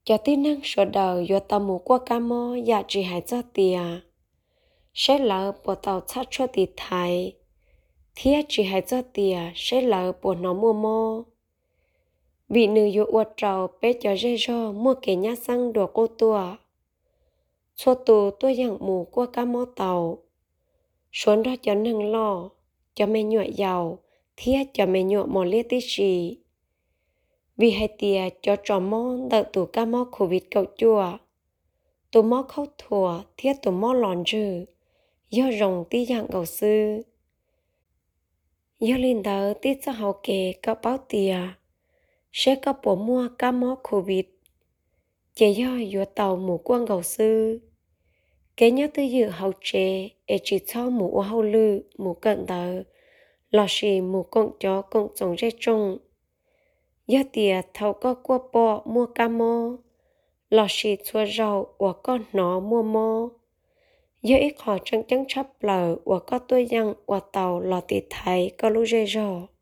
cho tin năng số đầu do tàu mù qua cá mò và chỉ hãy cho tìa sẽ lỡ bộ tàu sát cho tì thái thiết chỉ hãy cho tìa sẽ lỡ bộ nó mua mò vì nữ dụ uất trầu bé cho dê cho mua kẻ nhát xăng đồ cô tua số tù tôi dặn mù qua cá mò tàu xuống đó cho nâng lo cho mẹ nhựa giàu thiết cho mẹ nhựa mò liết tí xì vì hai tia cho trò mò đợi tủ cá mò khổ vịt cậu chua tủ mò khâu thùa thiết tủ mò lòn trừ do rồng tí dạng cầu sư do linh tờ tí cho hậu kề có báo tia sẽ có bộ mua cá mò khổ vịt chỉ do dùa tàu mù quang cầu sư kế nhớ tư dự hậu chế e chỉ cho mù hậu lư mù cận tờ lò xì mù cộng chó cộng trồng rễ trông do tia thầu có qua bò mua cá mò lò xì chua rau và con nó mua mò do ít họ trăng trắng chấp lờ và có tôi dân và tàu lò tì thái có lũ rễ rò